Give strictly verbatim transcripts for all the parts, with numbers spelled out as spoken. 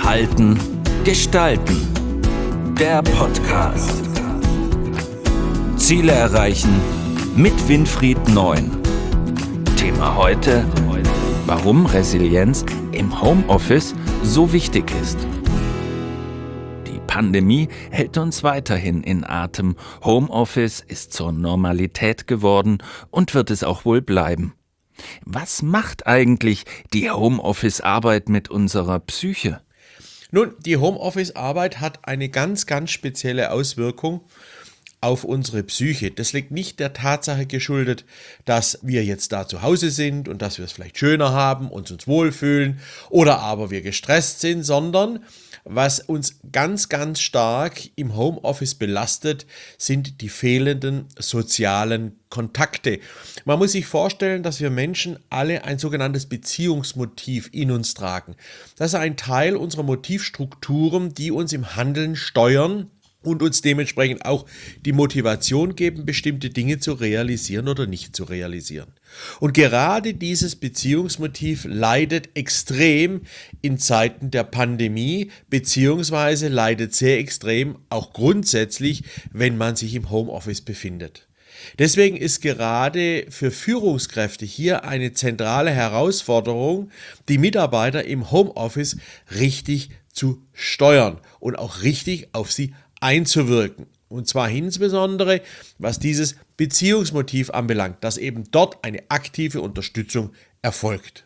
Halten, Gestalten. Der Podcast. Ziele erreichen mit Winfried Neun. Thema heute: Warum Resilienz im Homeoffice so wichtig ist. Die Pandemie hält uns weiterhin in Atem. Homeoffice ist zur Normalität geworden und wird es auch wohl bleiben. Was macht eigentlich die Homeoffice-Arbeit mit unserer Psyche? Nun, die Homeoffice-Arbeit hat eine ganz, ganz spezielle Auswirkung auf unsere Psyche. Das liegt nicht der Tatsache geschuldet, dass wir jetzt da zu Hause sind und dass wir es vielleicht schöner haben und uns wohlfühlen oder aber wir gestresst sind, sondern was uns ganz, ganz stark im Homeoffice belastet, sind die fehlenden sozialen Kontakte. Man muss sich vorstellen, dass wir Menschen alle ein sogenanntes Beziehungsmotiv in uns tragen. Das ist ein Teil unserer Motivstrukturen, die uns im Handeln steuern und uns dementsprechend auch die Motivation geben, bestimmte Dinge zu realisieren oder nicht zu realisieren. Und gerade dieses Beziehungsmotiv leidet extrem in Zeiten der Pandemie, beziehungsweise leidet sehr extrem auch grundsätzlich, wenn man sich im Homeoffice befindet. Deswegen ist gerade für Führungskräfte hier eine zentrale Herausforderung, die Mitarbeiter im Homeoffice richtig zu steuern und auch richtig auf sie einzuwirken. Und zwar insbesondere, was dieses Beziehungsmotiv anbelangt, dass eben dort eine aktive Unterstützung erfolgt.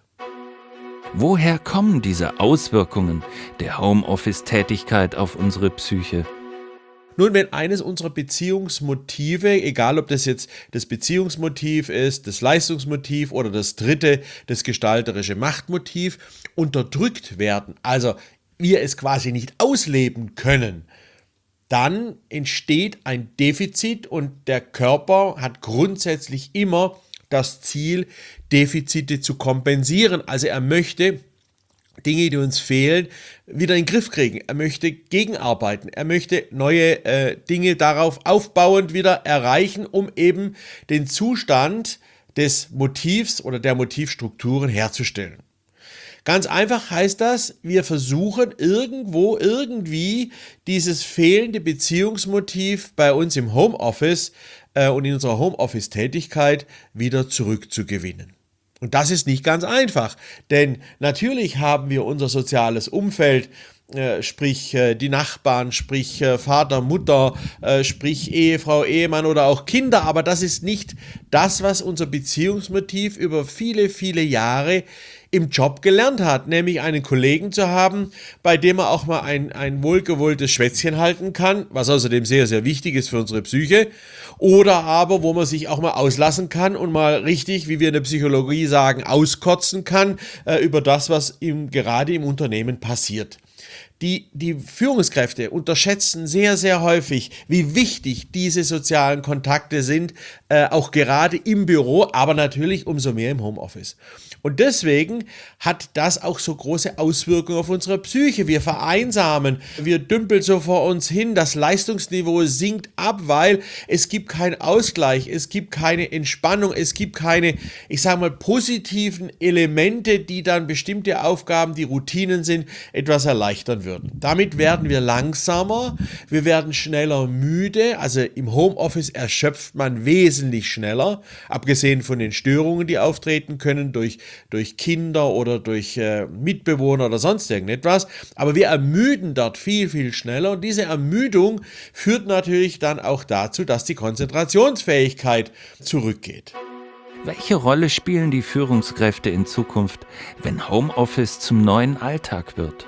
Woher kommen diese Auswirkungen der Homeoffice-Tätigkeit auf unsere Psyche? Nun, wenn eines unserer Beziehungsmotive, egal ob das jetzt das Beziehungsmotiv ist, das Leistungsmotiv oder das dritte, das gestalterische Machtmotiv, unterdrückt werden, also wir es quasi nicht ausleben können, dann entsteht ein Defizit und der Körper hat grundsätzlich immer das Ziel, Defizite zu kompensieren. Also er möchte Dinge, die uns fehlen, wieder in den Griff kriegen. Er möchte gegenarbeiten. Er möchte neue äh, Dinge darauf aufbauend wieder erreichen, um eben den Zustand des Motivs oder der Motivstrukturen herzustellen. Ganz einfach heißt das, wir versuchen irgendwo, irgendwie dieses fehlende Beziehungsmotiv bei uns im Homeoffice äh, und in unserer Homeoffice-Tätigkeit wieder zurückzugewinnen. Und das ist nicht ganz einfach, denn natürlich haben wir unser soziales Umfeld, äh, sprich äh, die Nachbarn, sprich äh, Vater, Mutter, äh, sprich Ehefrau, Ehemann oder auch Kinder, aber das ist nicht das, was unser Beziehungsmotiv über viele, viele Jahre im Job gelernt hat, nämlich einen Kollegen zu haben, bei dem er auch mal ein, ein wohlgewolltes Schwätzchen halten kann, was außerdem sehr, sehr wichtig ist für unsere Psyche, oder aber, wo man sich auch mal auslassen kann und mal richtig, wie wir in der Psychologie sagen, auskotzen kann äh, über das, was ihm gerade im Unternehmen passiert. Die, die Führungskräfte unterschätzen sehr, sehr häufig, wie wichtig diese sozialen Kontakte sind, äh, auch gerade im Büro, aber natürlich umso mehr im Homeoffice. Und deswegen hat das auch so große Auswirkungen auf unsere Psyche. Wir vereinsamen, wir dümpeln so vor uns hin, das Leistungsniveau sinkt ab, weil es gibt keinen Ausgleich, es gibt keine Entspannung, es gibt keine, ich sage mal, positiven Elemente, die dann bestimmte Aufgaben, die Routinen sind, etwas erleichtern würden. Damit werden wir langsamer, wir werden schneller müde, also im Homeoffice erschöpft man wesentlich schneller, abgesehen von den Störungen, die auftreten können durch durch Kinder oder durch äh, Mitbewohner oder sonst irgendetwas, aber wir ermüden dort viel, viel schneller und diese Ermüdung führt natürlich dann auch dazu, dass die Konzentrationsfähigkeit zurückgeht. Welche Rolle spielen die Führungskräfte in Zukunft, wenn Homeoffice zum neuen Alltag wird?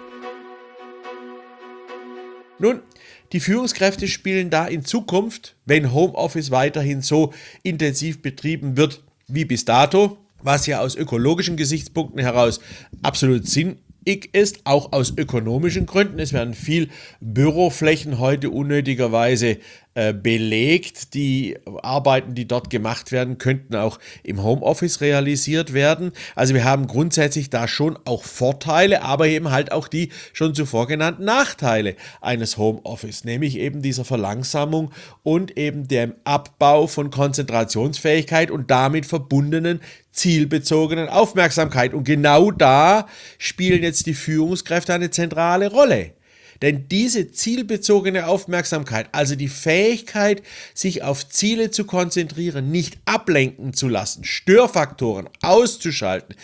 Nun, die Führungskräfte spielen da in Zukunft, wenn Homeoffice weiterhin so intensiv betrieben wird wie bis dato, was ja aus ökologischen Gesichtspunkten heraus absolut sinnig ist, auch aus ökonomischen Gründen. Es werden viel Büroflächen heute unnötigerweise äh, belegt. Die Arbeiten, die dort gemacht werden, könnten auch im Homeoffice realisiert werden. Also wir haben grundsätzlich da schon auch Vorteile, aber eben halt auch die schon zuvor genannten Nachteile eines Homeoffice, nämlich eben dieser Verlangsamung und eben dem Abbau von Konzentrationsfähigkeit und damit verbundenen zielbezogenen Aufmerksamkeit. Und genau da spielen jetzt die Führungskräfte eine zentrale Rolle. Denn diese zielbezogene Aufmerksamkeit, also die Fähigkeit, sich auf Ziele zu konzentrieren, nicht ablenken zu lassen, Störfaktoren auszuschalten,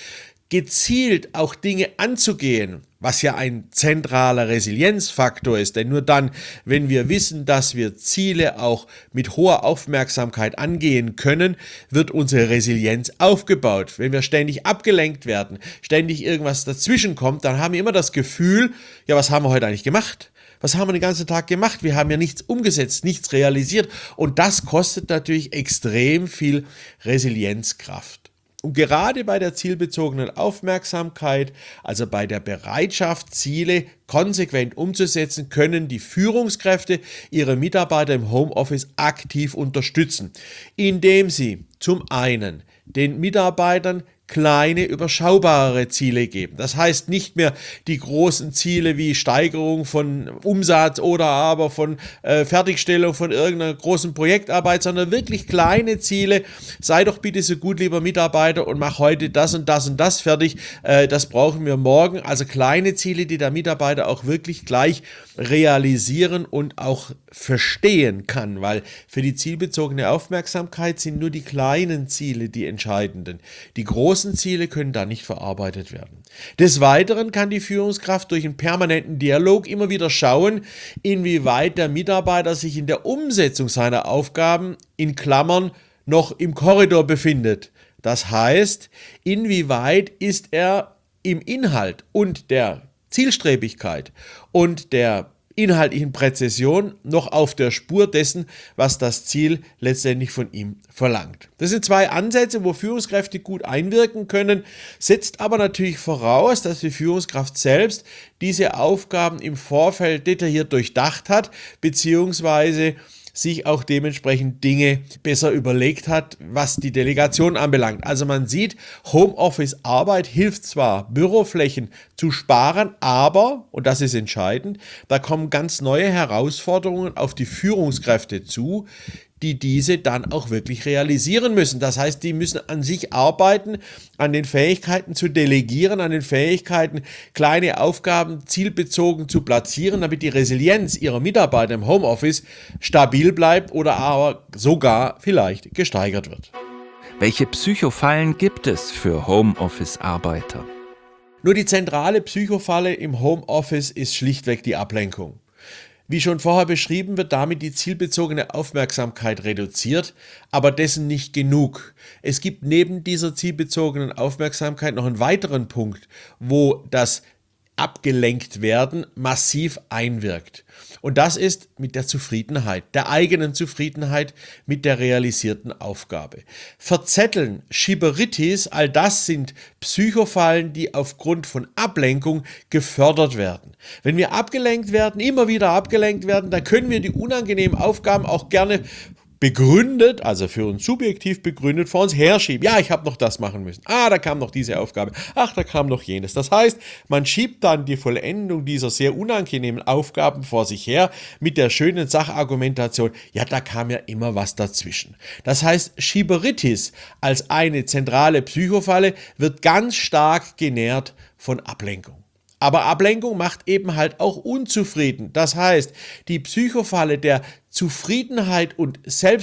gezielt auch Dinge anzugehen, was ja ein zentraler Resilienzfaktor ist. Denn nur dann, wenn wir wissen, dass wir Ziele auch mit hoher Aufmerksamkeit angehen können, wird unsere Resilienz aufgebaut. Wenn wir ständig abgelenkt werden, ständig irgendwas dazwischen kommt, dann haben wir immer das Gefühl, ja, was haben wir heute eigentlich gemacht? Was haben wir den ganzen Tag gemacht? Wir haben ja nichts umgesetzt, nichts realisiert. Und das kostet natürlich extrem viel Resilienzkraft. Und gerade bei der zielbezogenen Aufmerksamkeit, also bei der Bereitschaft, Ziele konsequent umzusetzen, können die Führungskräfte ihre Mitarbeiter im Homeoffice aktiv unterstützen, indem sie zum einen den Mitarbeitern kleine, überschaubare Ziele geben. Das heißt nicht mehr die großen Ziele wie Steigerung von Umsatz oder aber von äh, Fertigstellung von irgendeiner großen Projektarbeit, sondern wirklich kleine Ziele. Sei doch bitte so gut, lieber Mitarbeiter, und mach heute das und das und das fertig. Äh, das brauchen wir morgen. Also kleine Ziele, die der Mitarbeiter auch wirklich gleich realisieren und auch verstehen kann, weil für die zielbezogene Aufmerksamkeit sind nur die kleinen Ziele die entscheidenden. Die großen Ziele können da nicht verarbeitet werden. Des Weiteren kann die Führungskraft durch einen permanenten Dialog immer wieder schauen, inwieweit der Mitarbeiter sich in der Umsetzung seiner Aufgaben in Klammern noch im Korridor befindet. Das heißt, inwieweit ist er im Inhalt und der Zielstrebigkeit und der inhaltlichen Präzision noch auf der Spur dessen, was das Ziel letztendlich von ihm verlangt. Das sind zwei Ansätze, wo Führungskräfte gut einwirken können, setzt aber natürlich voraus, dass die Führungskraft selbst diese Aufgaben im Vorfeld detailliert durchdacht hat, beziehungsweise sich auch dementsprechend Dinge besser überlegt hat, was die Delegation anbelangt. Also man sieht, Homeoffice-Arbeit hilft zwar, Büroflächen zu sparen, aber, und das ist entscheidend, da kommen ganz neue Herausforderungen auf die Führungskräfte zu, die diese dann auch wirklich realisieren müssen. Das heißt, die müssen an sich arbeiten, an den Fähigkeiten zu delegieren, an den Fähigkeiten, kleine Aufgaben zielbezogen zu platzieren, damit die Resilienz ihrer Mitarbeiter im Homeoffice stabil bleibt oder aber sogar vielleicht gesteigert wird. Welche Psychofallen gibt es für Homeoffice-Arbeiter? Nur die zentrale Psychofalle im Homeoffice ist schlichtweg die Ablenkung. Wie schon vorher beschrieben, wird damit die zielbezogene Aufmerksamkeit reduziert, aber dessen nicht genug. Es gibt neben dieser zielbezogenen Aufmerksamkeit noch einen weiteren Punkt, wo das abgelenkt werden massiv einwirkt. Und das ist mit der Zufriedenheit, der eigenen Zufriedenheit mit der realisierten Aufgabe. Verzetteln, Schieberitis, all das sind Psychofallen, die aufgrund von Ablenkung gefördert werden. Wenn wir abgelenkt werden, immer wieder abgelenkt werden, dann können wir die unangenehmen Aufgaben auch gerne begründet, also für uns subjektiv begründet, vor uns herschieben. Ja, ich habe noch das machen müssen. Ah, da kam noch diese Aufgabe. Ach, da kam noch jenes. Das heißt, man schiebt dann die Vollendung dieser sehr unangenehmen Aufgaben vor sich her mit der schönen Sachargumentation. Ja, da kam ja immer was dazwischen. Das heißt, Schieberitis als eine zentrale Psychofalle wird ganz stark genährt von Ablenkung. Aber Ablenkung macht eben halt auch unzufrieden. Das heißt, die Psychofalle der Zufriedenheit und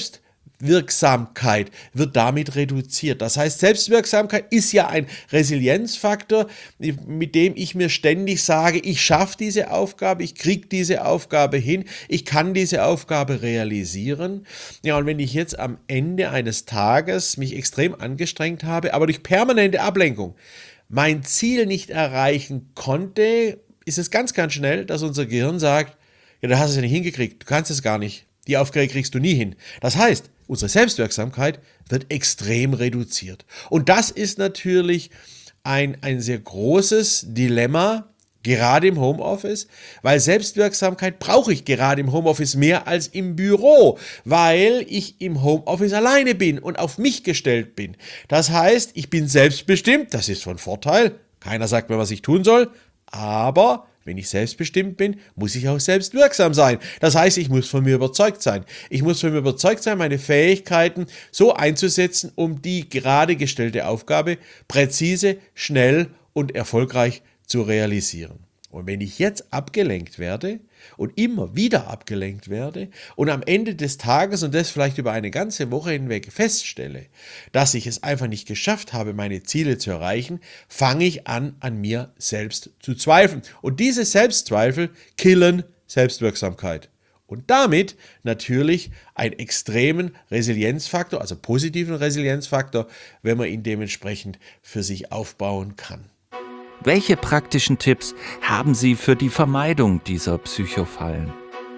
Selbstwirksamkeit wird damit reduziert. Das heißt, Selbstwirksamkeit ist ja ein Resilienzfaktor, mit dem ich mir ständig sage, ich schaffe diese Aufgabe, ich kriege diese Aufgabe hin, ich kann diese Aufgabe realisieren. Ja, und wenn ich jetzt am Ende eines Tages mich extrem angestrengt habe, aber durch permanente Ablenkung mein Ziel nicht erreichen konnte, ist es ganz, ganz schnell, dass unser Gehirn sagt, ja, du hast es ja nicht hingekriegt, du kannst es gar nicht, die Aufgabe kriegst du nie hin. Das heißt, unsere Selbstwirksamkeit wird extrem reduziert. Und das ist natürlich ein, ein sehr großes Dilemma, gerade im Homeoffice, weil Selbstwirksamkeit brauche ich gerade im Homeoffice mehr als im Büro, weil ich im Homeoffice alleine bin und auf mich gestellt bin. Das heißt, ich bin selbstbestimmt, das ist von Vorteil, keiner sagt mir, was ich tun soll, aber wenn ich selbstbestimmt bin, muss ich auch selbstwirksam sein. Das heißt, ich muss von mir überzeugt sein. Ich muss von mir überzeugt sein, meine Fähigkeiten so einzusetzen, um die gerade gestellte Aufgabe präzise, schnell und erfolgreich zu realisieren. Und wenn ich jetzt abgelenkt werde und immer wieder abgelenkt werde und am Ende des Tages und das vielleicht über eine ganze Woche hinweg feststelle, dass ich es einfach nicht geschafft habe, meine Ziele zu erreichen, fange ich an, an mir selbst zu zweifeln. Und diese Selbstzweifel killen Selbstwirksamkeit. Und damit natürlich einen extremen Resilienzfaktor, also positiven Resilienzfaktor, wenn man ihn dementsprechend für sich aufbauen kann. Welche praktischen Tipps haben Sie für die Vermeidung dieser Psychofallen?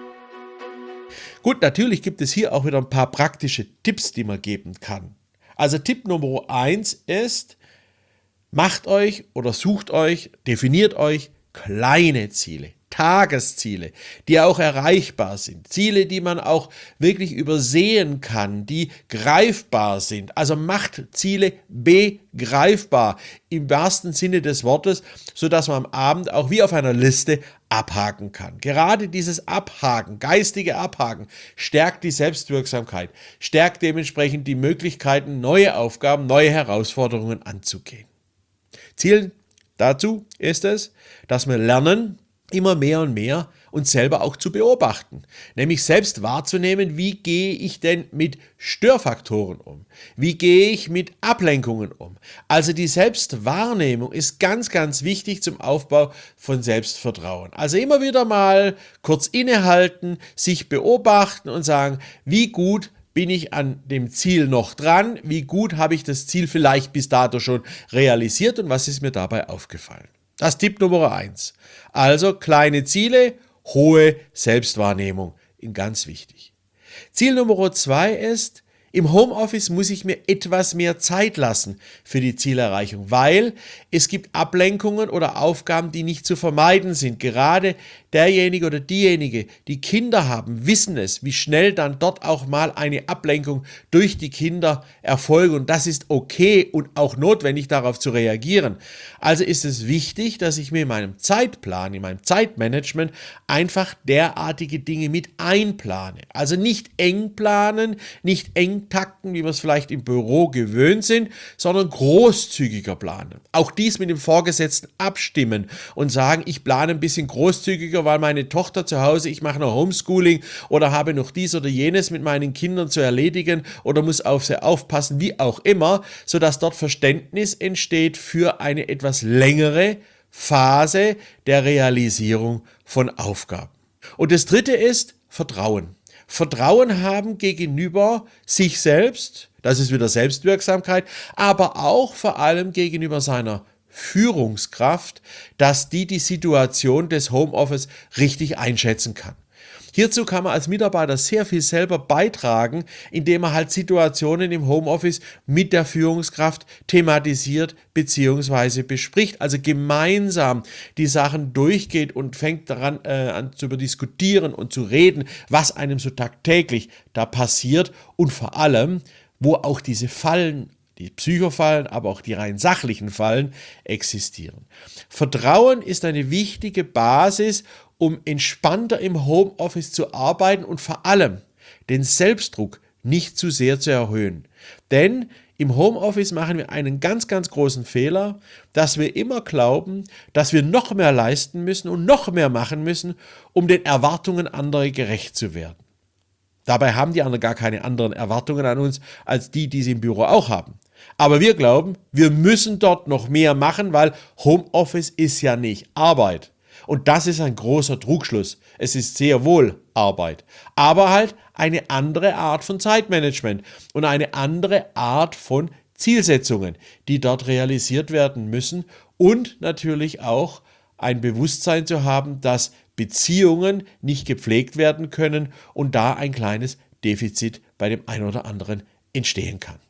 Gut, natürlich gibt es hier auch wieder ein paar praktische Tipps, die man geben kann. Also Tipp Nummer eins ist, macht euch oder sucht euch, definiert euch kleine Ziele. Tagesziele, die auch erreichbar sind. Ziele, die man auch wirklich übersehen kann, die greifbar sind. Also macht Ziele begreifbar im wahrsten Sinne des Wortes, sodass man am Abend auch wie auf einer Liste abhaken kann. Gerade dieses Abhaken, geistige Abhaken, stärkt die Selbstwirksamkeit, stärkt dementsprechend die Möglichkeiten, neue Aufgaben, neue Herausforderungen anzugehen. Ziel dazu ist es, dass wir lernen, immer mehr und mehr uns selber auch zu beobachten, nämlich selbst wahrzunehmen, wie gehe ich denn mit Störfaktoren um, wie gehe ich mit Ablenkungen um. Also die Selbstwahrnehmung ist ganz, ganz wichtig zum Aufbau von Selbstvertrauen. Also immer wieder mal kurz innehalten, sich beobachten und sagen, wie gut bin ich an dem Ziel noch dran, wie gut habe ich das Ziel vielleicht bis dato schon realisiert und was ist mir dabei aufgefallen. Das ist Tipp Nummer eins. Also kleine Ziele, hohe Selbstwahrnehmung, ganz wichtig. Ziel Nummer zwei ist, im Homeoffice muss ich mir etwas mehr Zeit lassen für die Zielerreichung, weil es gibt Ablenkungen oder Aufgaben, die nicht zu vermeiden sind. Gerade derjenige oder diejenige, die Kinder haben, wissen es, wie schnell dann dort auch mal eine Ablenkung durch die Kinder erfolgt. Und das ist okay und auch notwendig, darauf zu reagieren. Also ist es wichtig, dass ich mir in meinem Zeitplan, in meinem Zeitmanagement einfach derartige Dinge mit einplane. Also nicht eng planen, nicht eng takten, wie wir es vielleicht im Büro gewöhnt sind, sondern großzügiger planen. Auch dies mit dem Vorgesetzten abstimmen und sagen, ich plane ein bisschen großzügiger, weil meine Tochter zu Hause, ich mache noch Homeschooling oder habe noch dies oder jenes mit meinen Kindern zu erledigen oder muss auf sie aufpassen, wie auch immer, sodass dort Verständnis entsteht für eine etwas längere Phase der Realisierung von Aufgaben. Und das dritte ist Vertrauen. Vertrauen haben gegenüber sich selbst, das ist wieder Selbstwirksamkeit, aber auch vor allem gegenüber seiner Führungskraft, dass die die Situation des Homeoffice richtig einschätzen kann. Hierzu kann man als Mitarbeiter sehr viel selber beitragen, indem man halt Situationen im Homeoffice mit der Führungskraft thematisiert bzw. bespricht. Also gemeinsam die Sachen durchgeht und fängt daran äh, an zu diskutieren und zu reden, was einem so tagtäglich da passiert und vor allem, wo auch diese Fallen, die Psychofallen, aber auch die rein sachlichen Fallen existieren. Vertrauen ist eine wichtige Basis, um entspannter im Homeoffice zu arbeiten und vor allem den Selbstdruck nicht zu sehr zu erhöhen. Denn im Homeoffice machen wir einen ganz, ganz großen Fehler, dass wir immer glauben, dass wir noch mehr leisten müssen und noch mehr machen müssen, um den Erwartungen anderer gerecht zu werden. Dabei haben die anderen gar keine anderen Erwartungen an uns, als die, die sie im Büro auch haben. Aber wir glauben, wir müssen dort noch mehr machen, weil Homeoffice ist ja nicht Arbeit. Und das ist ein großer Trugschluss. Es ist sehr wohl Arbeit, aber halt eine andere Art von Zeitmanagement und eine andere Art von Zielsetzungen, die dort realisiert werden müssen und natürlich auch ein Bewusstsein zu haben, dass Beziehungen nicht gepflegt werden können und da ein kleines Defizit bei dem einen oder anderen entstehen kann.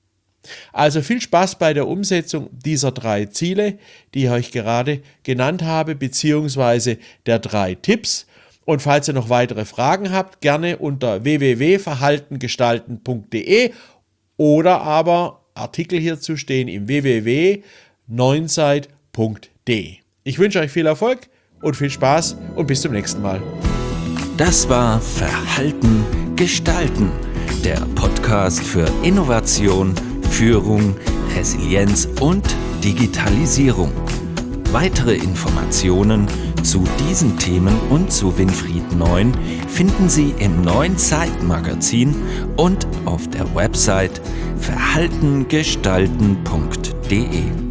Also viel Spaß bei der Umsetzung dieser drei Ziele, die ich euch gerade genannt habe, beziehungsweise der drei Tipps. Und falls ihr noch weitere Fragen habt, gerne unter w w w punkt verhaltengestalten punkt d e oder aber Artikel hierzu stehen im w w w punkt neunzeit punkt d e. Ich wünsche euch viel Erfolg und viel Spaß und bis zum nächsten Mal. Das war Verhalten gestalten, der Podcast für Innovation, Führung, Resilienz und Digitalisierung. Weitere Informationen zu diesen Themen und zu Winfried Neun finden Sie im neuen Zeitmagazin und auf der Website verhaltengestalten punkt de.